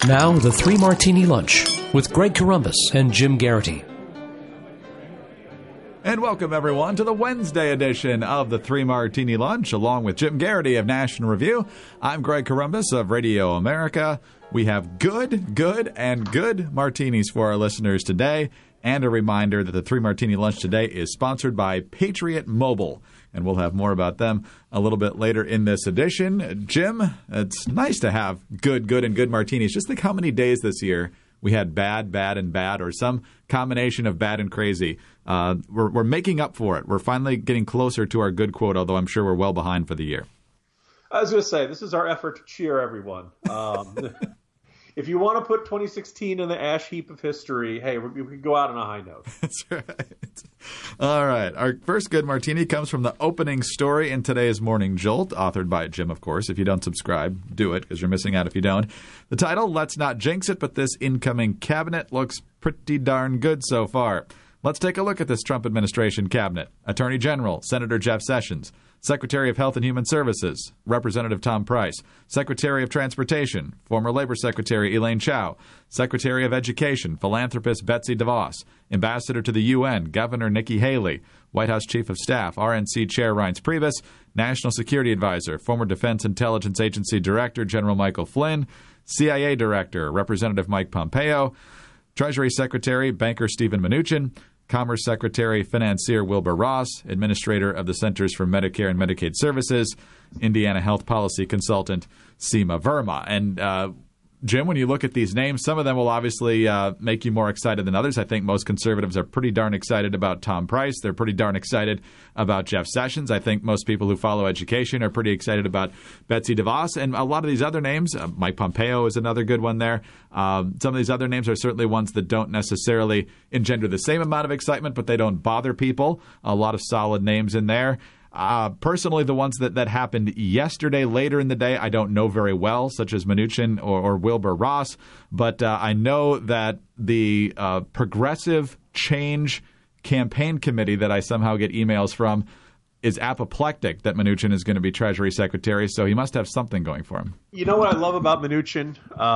Now, the Three Martini Lunch with Greg Corombos and Jim Garrity. And welcome, everyone, to the Wednesday edition of the Three Martini Lunch, along with Jim Garrity of National Review. I'm Greg Corombos of Radio America. We have good martinis for our listeners today. And a reminder that the Three Martini Lunch today is sponsored by Patriot Mobile. And we'll have more about them a little bit later in this edition. Jim, it's nice to have good martinis. Just think how many days this year we had bad, and bad, or some combination of bad and crazy. We're making up for it. We're finally getting closer to our good quote, although I'm sure we're well behind for the year. I was going to say, this is our effort to cheer everyone. If you want to put 2016 in the ash heap of history, hey, we can go out on a high note. That's right. All right. Our first good martini comes from the opening story in today's Morning Jolt, authored by Jim, of course. If you don't subscribe, do it, because you're missing out if you don't. The title, Let's Not Jinx It, but this incoming cabinet looks pretty darn good so far. Let's take a look at this Trump administration cabinet. Attorney General, Senator Jeff Sessions. Secretary of Health and Human Services, Representative Tom Price. Secretary of Transportation, former Labor Secretary Elaine Chao. Secretary of Education, philanthropist Betsy DeVos. Ambassador to the UN, Governor Nikki Haley. White House Chief of Staff, RNC Chair Reince Priebus. National Security Advisor, former Defense Intelligence Agency Director General Michael Flynn. CIA Director, Representative Mike Pompeo. Treasury Secretary, banker Stephen Mnuchin. Commerce Secretary, Financier Wilbur Ross, Administrator of the Centers for Medicare and Medicaid Services, Indiana Health Policy Consultant, Seema Verma. And Jim, when you look at these names, some of them will obviously make you more excited than others. I think most conservatives are pretty darn excited about Tom Price. They're pretty darn excited about Jeff Sessions. I think most people who follow education are pretty excited about Betsy DeVos. And a lot of these other names, Mike Pompeo is another good one there. Some of these other names are certainly ones that don't necessarily engender the same amount of excitement, but they don't bother people. A lot of solid names in there. Personally, the ones that happened yesterday, later in the day, I don't know very well, such as Mnuchin or Wilbur Ross. But I know that the Progressive Change Campaign Committee that I somehow get emails from is apoplectic that Mnuchin is going to be Treasury Secretary, so he must have something going for him. You know what I love about Mnuchin,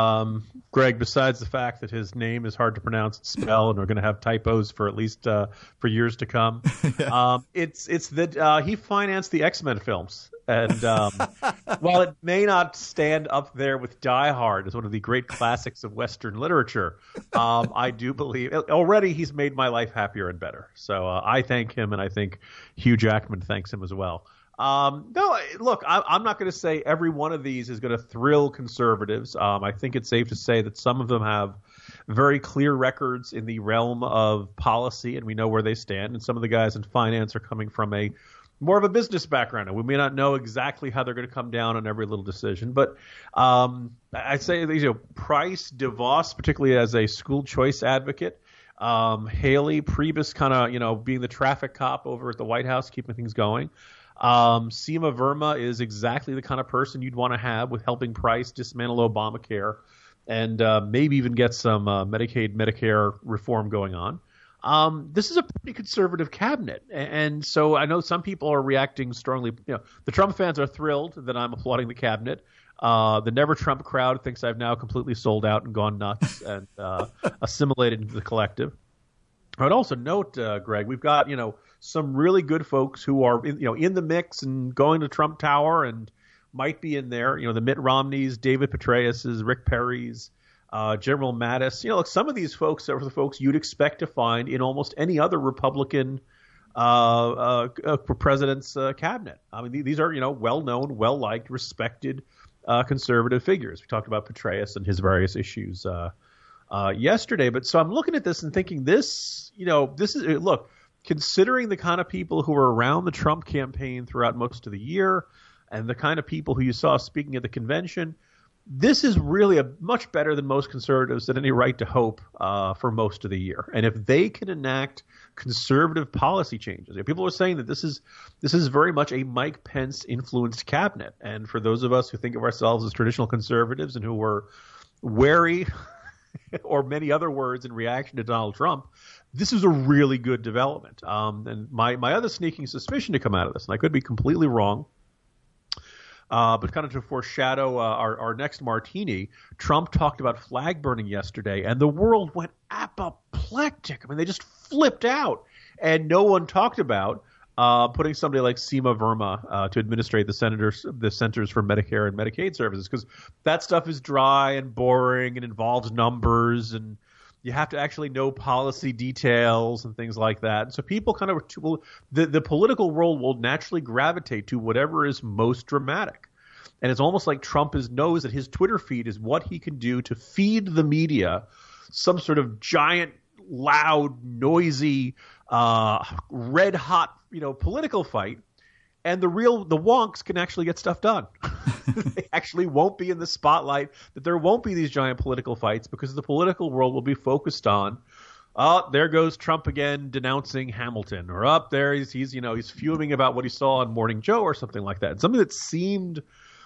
Greg, besides the fact that his name is hard to pronounce and spell, and we're going to have typos for at least for years to come, yeah. It's that he financed the X-Men films. And while it may not stand up there with Die Hard as one of the great classics of Western literature, I do believe already he's made my life happier and better. So I thank him, and I think Hugh Jackman thanks him as well. No, look, I'm not going to say every one of these is going to thrill conservatives. I think it's safe to say that some of them have very clear records in the realm of policy, and we know where they stand. And some of the guys in finance are coming from more of a business background, and we may not know exactly how they're going to come down on every little decision. But I'd say Price, DeVos, particularly as a school choice advocate, Haley, Priebus kind of being the traffic cop over at the White House, keeping things going. Seema Verma is exactly the kind of person you'd want to have with helping Price dismantle Obamacare and maybe even get some Medicaid, Medicare reform going on. This is a pretty conservative cabinet. And so I know some people are reacting strongly. The Trump fans are thrilled that I'm applauding the cabinet. The Never Trump crowd thinks I've now completely sold out and gone nuts and assimilated into the collective. I would also note, Greg, we've got, some really good folks who are in the mix and going to Trump Tower and might be in there. The Mitt Romneys, David Petraeus's, Rick Perry's, General Mattis. Some of these folks are the folks you'd expect to find in almost any other Republican president's cabinet. I mean, these are well-known, well-liked, respected conservative figures. We talked about Petraeus and his various issues yesterday. But so I'm looking at this and thinking this is look. Considering the kind of people who were around the Trump campaign throughout most of the year and the kind of people who you saw speaking at the convention, this is really much better than most conservatives had any right to hope for most of the year. And if they can enact conservative policy changes, people are saying that this is very much a Mike Pence influenced cabinet. And for those of us who think of ourselves as traditional conservatives and who were wary or many other words in reaction to Donald Trump, this is a really good development. And my other sneaking suspicion to come out of this, and I could be completely wrong, But kind of to foreshadow our next martini, Trump talked about flag burning yesterday, and the world went apoplectic. I mean, they just flipped out, and no one talked about putting somebody like Seema Verma to administrate the Centers for Medicare and Medicaid Services, because that stuff is dry and boring and involves numbers, and you have to actually know policy details and things like that. And so people kind of the political world will naturally gravitate to whatever is most dramatic. And it's almost like Trump knows that his Twitter feed is what he can do to feed the media some sort of giant, loud, noisy, red hot, political fight. And the wonks can actually get stuff done. They actually won't be in the spotlight, that there won't be these giant political fights, because the political world will be focused on, there goes Trump again denouncing Hamilton, or up there he's fuming about what he saw on Morning Joe or something like that. Something that seemed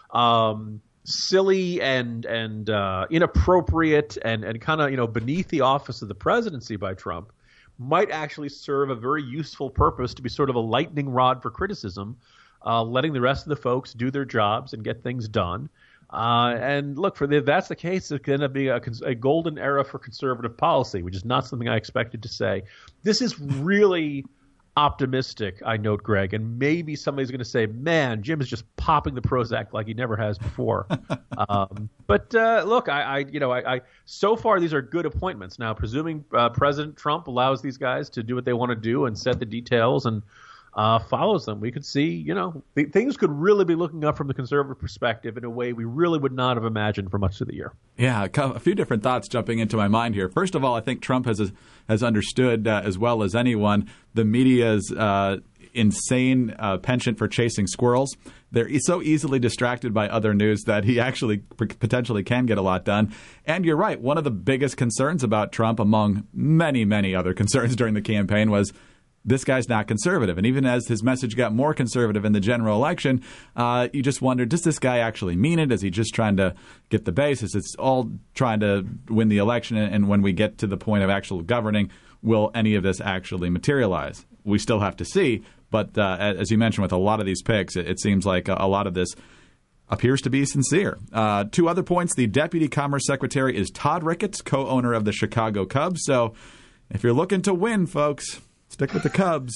silly and inappropriate and kind of beneath the office of the presidency by Trump might actually serve a very useful purpose to be sort of a lightning rod for criticism, letting the rest of the folks do their jobs and get things done. And look, if that's the case, it's going to be a golden era for conservative policy, which is not something I expected to say. This is really optimistic, I note, Greg, and maybe somebody's going to say, man, Jim is just popping the Prozac like he never has before. But look, I so far these are good appointments. Now, presuming President Trump allows these guys to do what they want to do and set the details and follows them, we could see, things could really be looking up from the conservative perspective in a way we really would not have imagined for much of the year. Yeah, a few different thoughts jumping into my mind here. First of all, I think Trump has understood as well as anyone the media's insane penchant for chasing squirrels. They're so easily distracted by other news that he actually potentially can get a lot done. And you're right, one of the biggest concerns about Trump, among many, many other concerns during the campaign, was this guy's not conservative. And even as his message got more conservative in the general election, you just wondered, does this guy actually mean it? Is he just trying to get the base? Is it all trying to win the election? And when we get to the point of actual governing, will any of this actually materialize? We still have to see. But as you mentioned, with a lot of these picks, it seems like a lot of this appears to be sincere. Two other points. The Deputy Commerce Secretary is Todd Ricketts, co-owner of the Chicago Cubs. So if you're looking to win, folks, stick with the Cubs,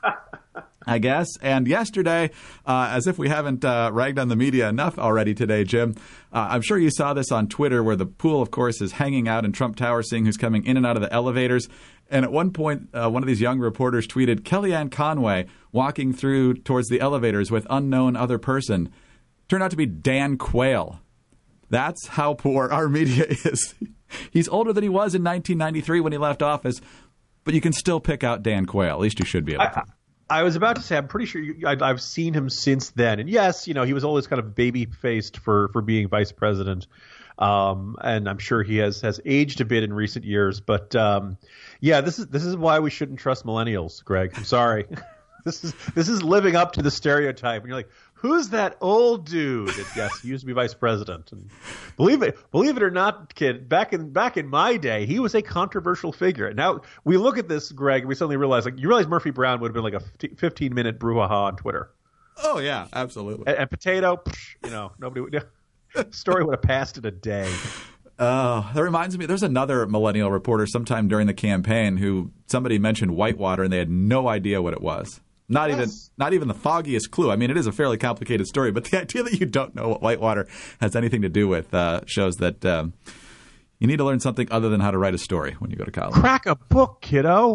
I guess. And yesterday, as if we haven't ragged on the media enough already today, Jim, I'm sure you saw this on Twitter, where the pool, of course, is hanging out in Trump Tower, seeing who's coming in and out of the elevators. And at one point, one of these young reporters tweeted, Kellyanne Conway walking through towards the elevators with unknown other person. Turned out to be Dan Quayle. That's how poor our media is. He's older than he was in 1993 when he left office, but you can still pick out Dan Quayle. At least you should be able to. I was about to say, I'm pretty sure I've seen him since then. And yes, he was always kind of baby-faced for being vice president. And I'm sure he has aged a bit in recent years. But yeah, this is why we shouldn't trust millennials, Greg. I'm sorry. This is living up to the stereotype. And you're like, who's that old dude? And yes, he used to be vice president. And believe it or not, kid, back in my day, he was a controversial figure. Now we look at this, Greg, and we suddenly realize, you realize Murphy Brown would have been like a 15-minute brouhaha on Twitter. Oh yeah, absolutely. And Potato, nobody would. Story would have passed in a day. That reminds me, there's another millennial reporter sometime during the campaign who somebody mentioned Whitewater and they had no idea what it was. Not even the foggiest clue. I mean, it is a fairly complicated story, but the idea that you don't know what Whitewater has anything to do with shows that you need to learn something other than how to write a story when you go to college. Crack a book, kiddo.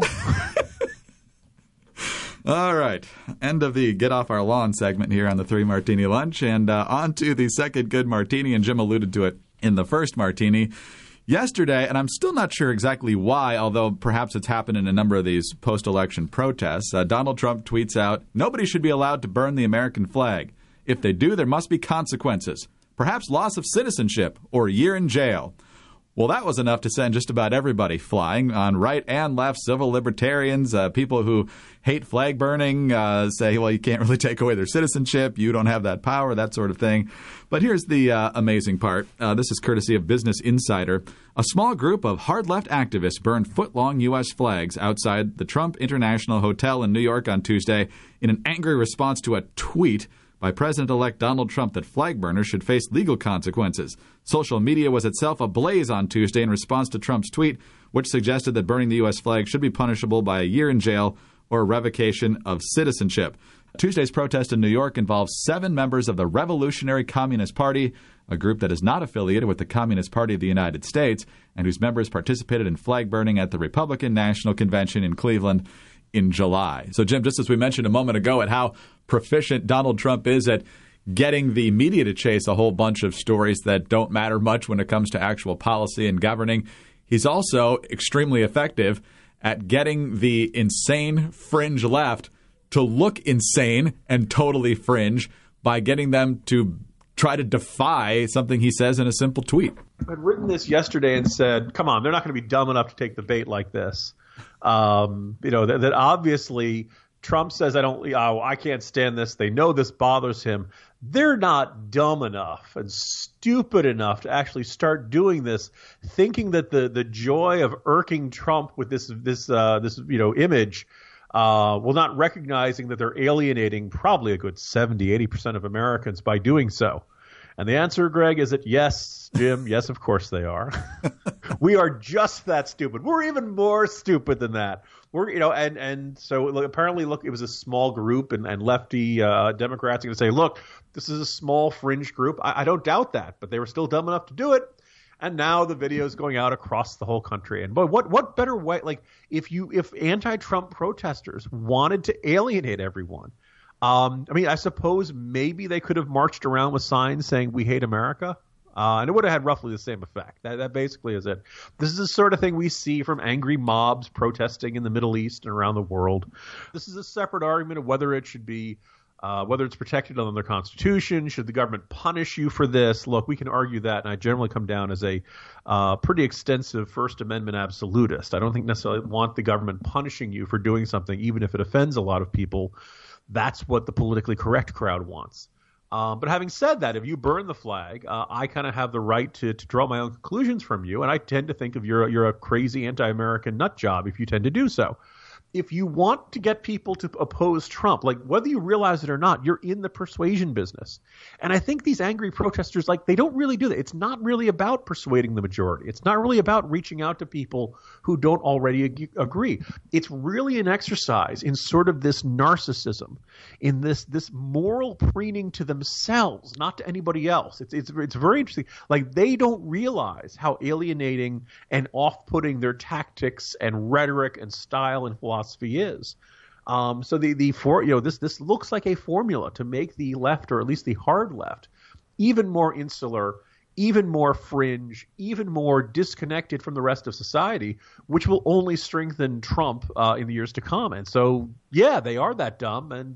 All right. End of the Get Off Our Lawn segment here on the 3 Martini Lunch. And on to the second good martini, and Jim alluded to it in the first martini. Yesterday, and I'm still not sure exactly why, although perhaps it's happened in a number of these post-election protests, Donald Trump tweets out, "Nobody should be allowed to burn the American flag. If they do, there must be consequences. Perhaps loss of citizenship or a year in jail." Well, that was enough to send just about everybody flying, on right and left, civil libertarians, people who hate flag burning, say, well, you can't really take away their citizenship, you don't have that power, that sort of thing. But here's the amazing part. This is courtesy of Business Insider. A small group of hard-left activists burned foot-long U.S. flags outside the Trump International Hotel in New York on Tuesday in an angry response to a tweet by President-elect Donald Trump that flag burners should face legal consequences. Social media was itself ablaze on Tuesday in response to Trump's tweet, which suggested that burning the U.S. flag should be punishable by a year in jail or a revocation of citizenship. Tuesday's protest in New York involves 7 members of the Revolutionary Communist Party, a group that is not affiliated with the Communist Party of the United States, and whose members participated in flag burning at the Republican National Convention in Cleveland in July. So, Jim, just as we mentioned a moment ago at how proficient Donald Trump is at getting the media to chase a whole bunch of stories that don't matter much when it comes to actual policy and governing, he's also extremely effective at getting the insane fringe left to look insane and totally fringe by getting them to try to defy something he says in a simple tweet. I'd written this yesterday and said, come on, they're not going to be dumb enough to take the bait like this. That obviously Trump says, I can't stand this. They know this bothers him. They're not dumb enough and stupid enough to actually start doing this, thinking that the joy of irking Trump with this image, while not recognizing that they're alienating probably a good 70-80% of Americans by doing so. And the answer, Greg, is that yes, Jim, yes, of course they are. We are just that stupid. We're even more stupid than that. So apparently, it was a small group, and lefty Democrats are going to say, look, this is a small fringe group. I don't doubt that, but they were still dumb enough to do it. And now the video is going out across the whole country. And boy, what better way? Like if anti-Trump protesters wanted to alienate everyone, I suppose maybe they could have marched around with signs saying "We hate America," and it would have had roughly the same effect. That basically is it. This is the sort of thing we see from angry mobs protesting in the Middle East and around the world. This is a separate argument of whether it should be. Whether it's protected under the Constitution, should the government punish you for this? Look, we can argue that, and I generally come down as a pretty extensive First Amendment absolutist. I don't think necessarily want the government punishing you for doing something, even if it offends a lot of people. That's what the politically correct crowd wants. But having said that, if you burn the flag, I kind of have the right to draw my own conclusions from you, and I tend to think of you're a crazy anti-American nut job if you tend to do so. If you want to get people to oppose Trump, like whether you realize it or not, you're in the persuasion business. And I think these angry protesters, they don't really do that. It's not really about persuading the majority. It's not really about reaching out to people who don't already agree. It's really an exercise in sort of this narcissism, in this moral preening to themselves, not to anybody else. It's very interesting. They don't realize how alienating and off-putting their tactics and rhetoric and style and philosophy is. So this looks like a formula to make the left, or at least the hard left, even more insular, even more fringe, even more disconnected from the rest of society, which will only strengthen Trump in the years to come. And so, yeah, they are that dumb. And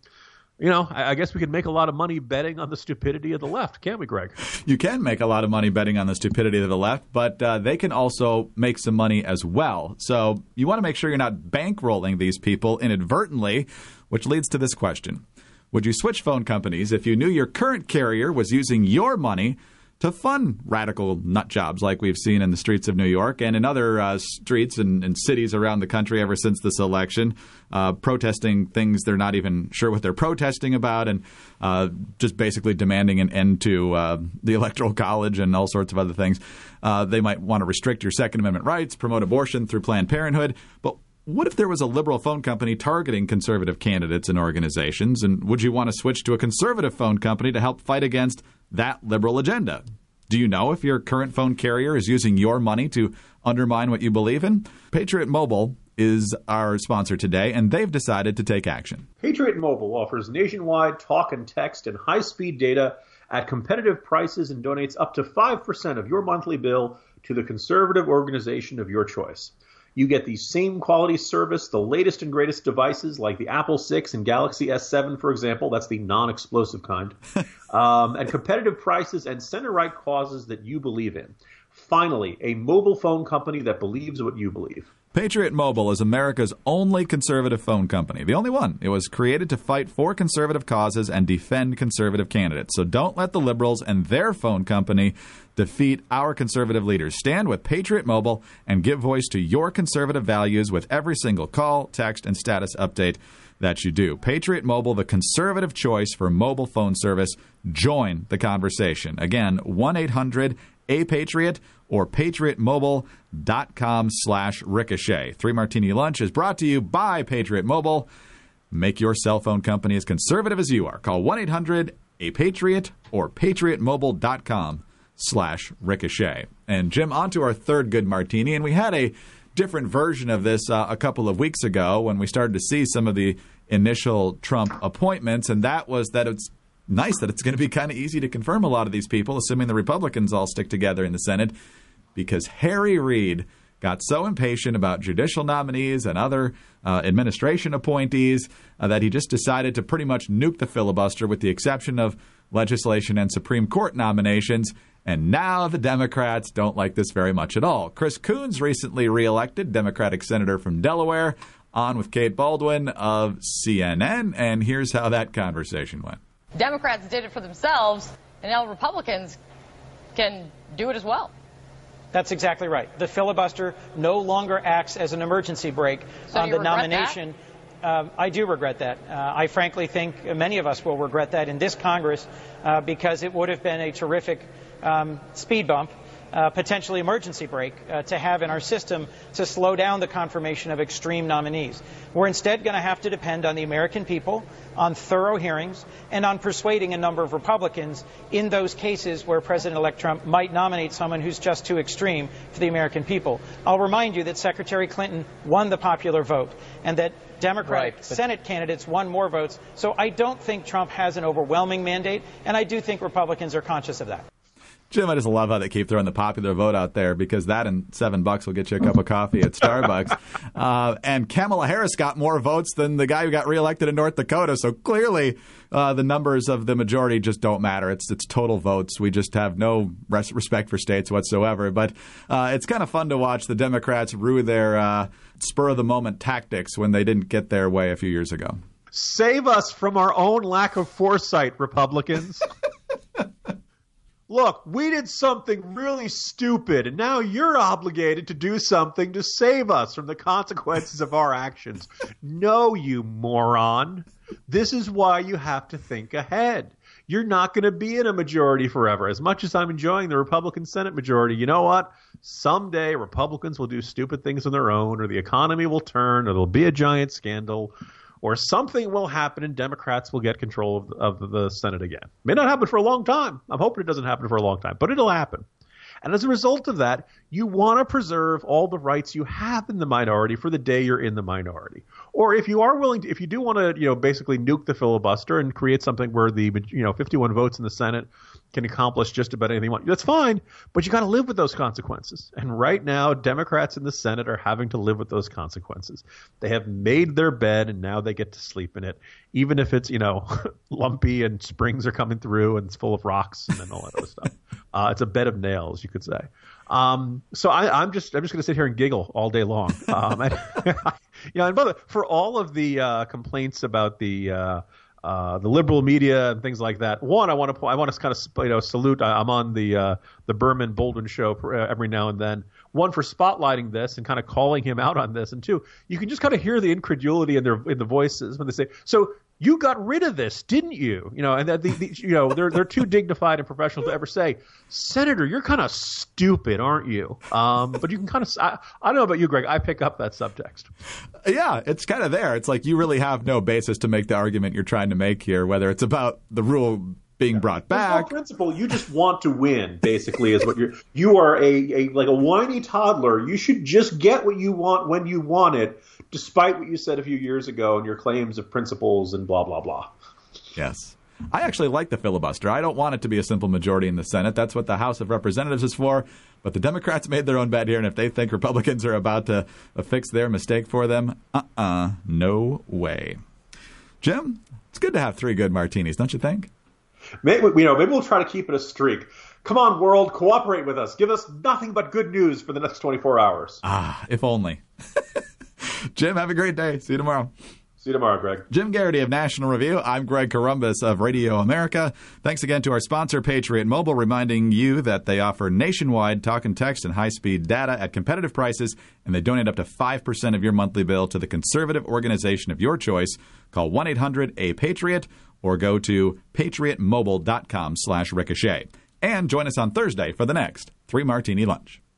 I guess we could make a lot of money betting on the stupidity of the left, can't we, Greg? You can make a lot of money betting on the stupidity of the left, but they can also make some money as well. So you want to make sure you're not bankrolling these people inadvertently, which leads to this question. Would you switch phone companies if you knew your current carrier was using your money to fund radical nut jobs like we've seen in the streets of New York and in other streets and cities around the country ever since this election, protesting things they're not even sure what they're protesting about, and just basically demanding an end to the Electoral College and all sorts of other things. They might want to restrict your Second Amendment rights, promote abortion through Planned Parenthood, but what if there was a liberal phone company targeting conservative candidates and organizations, and would you want to switch to a conservative phone company to help fight against that liberal agenda? Do you know if your current phone carrier is using your money to undermine what you believe in? Patriot Mobile is our sponsor today, and they've decided to take action. Patriot Mobile offers nationwide talk and text and high-speed data at competitive prices and donates up to 5% of your monthly bill to the conservative organization of your choice. You get the same quality service, the latest and greatest devices like the Apple 6 and Galaxy S7, for example. That's the non-explosive kind. And competitive prices and center-right causes that you believe in. Finally, a mobile phone company that believes what you believe. Patriot Mobile is America's only conservative phone company, the only one. It was created to fight for conservative causes and defend conservative candidates. So don't let the liberals and their phone company defeat our conservative leaders. Stand with Patriot Mobile and give voice to your conservative values with every single call, text, and status update. that you do. Patriot Mobile, the conservative choice for mobile phone service. Join the conversation. Again, 1-800-A-PATRIOT or patriotmobile.com/ricochet. 3 Martini Lunch is brought to you by Patriot Mobile. Make your cell phone company as conservative as you are. Call 1-800-A-PATRIOT or patriotmobile.com/ricochet. And Jim, on to our third good martini. And we had a different version of this a couple of weeks ago when we started to see some of the initial Trump appointments. And that was that it's nice that it's going to be kind of easy to confirm a lot of these people, assuming the Republicans all stick together in the Senate, because Harry Reid got so impatient about judicial nominees and other administration appointees that he just decided to pretty much nuke the filibuster with the exception of legislation and Supreme Court nominations. And now the Democrats don't like this very much at all. Chris Coons, recently reelected Democratic senator from Delaware, on with Kate Baldwin of CNN. And here's how that conversation went. Democrats did it for themselves, and now Republicans can do it as well. That's exactly right. The filibuster no longer acts as an emergency brake on the nomination. I do regret that. I frankly think many of us will regret that in this Congress because it would have been a terrific speed bump, potentially emergency brake, to have in our system to slow down the confirmation of extreme nominees. We're instead going to have to depend on the American people, on thorough hearings, and on persuading a number of Republicans in those cases where President-elect Trump might nominate someone who's just too extreme for the American people. I'll remind you that Secretary Clinton won the popular vote and that Democratic Senate candidates won more votes. So I don't think Trump has an overwhelming mandate, and I do think Republicans are conscious of that. Jim, I just love how they keep throwing the popular vote out there because that and $7 will get you a cup of coffee at Starbucks. And Kamala Harris got more votes than the guy who got reelected in North Dakota. So clearly the numbers of the majority just don't matter. It's total votes. We just have no respect for states whatsoever. But it's kind of fun to watch the Democrats rue their spur-of-the-moment tactics when they didn't get their way a few years ago. Save us from our own lack of foresight, Republicans. Look, we did something really stupid, and now you're obligated to do something to save us from the consequences of our actions. No, you moron. This is why you have to think ahead. You're not going to be in a majority forever. As much as I'm enjoying the Republican Senate majority, you know what? Someday Republicans will do stupid things on their own, or the economy will turn, or there'll be a giant scandal, or something will happen and Democrats will get control of the Senate again. May not happen for a long time. I'm hoping it doesn't happen for a long time, but it'll happen. And as a result of that, you want to preserve all the rights you have in the minority for the day you're in the minority. Or if you are willing to, if you do want to, basically nuke the filibuster and create something where the, 51 votes in the Senate can accomplish just about anything you want, that's fine, but you got to live with those consequences. And right now, Democrats in the Senate are having to live with those consequences. They have made their bed and now they get to sleep in it, even if it's, lumpy and springs are coming through and it's full of rocks and all that other stuff. It's a bed of nails, you could say. So I'm just going to sit here and giggle all day long. And by the way, for all of the complaints about the liberal media and things like that. One, I want to kind of salute. I'm on the Berman Baldwin show every now and then. One, for spotlighting this and kind of calling him out on this, and two, you can just kind of hear the incredulity in the voices when they say, "So you got rid of this, didn't you?" And that they're too dignified and professional to ever say, "Senator, you're kind of stupid, aren't you?" But you can kind of I don't know about you, Greg. I pick up that subtext. Yeah, it's kind of there. It's like you really have no basis to make the argument you're trying to make here, whether it's about the rule being brought back. There's no principle. You just want to win, basically, is what you are like a whiny toddler. You should just get what you want when you want it, despite what you said a few years ago and your claims of principles and blah, blah, blah. Yes. I actually like the filibuster. I don't want it to be a simple majority in the Senate. That's what the House of Representatives is for. But the Democrats made their own bet here, and if they think Republicans are about to fix their mistake for them, no way. Jim, it's good to have 3 good martinis, don't you think? Maybe we'll try to keep it a streak. Come on, world, cooperate with us. Give us nothing but good news for the next 24 hours. If only. Jim, have a great day. See you tomorrow. See you tomorrow, Greg. Jim Garrity of National Review. I'm Greg Corombos of Radio America. Thanks again to our sponsor, Patriot Mobile, reminding you that they offer nationwide talk and text and high-speed data at competitive prices, and they donate up to 5% of your monthly bill to the conservative organization of your choice. Call 1-800-A-PATRIOT or go to patriotmobile.com/ricochet. And join us on Thursday for the next 3 Martini Lunch.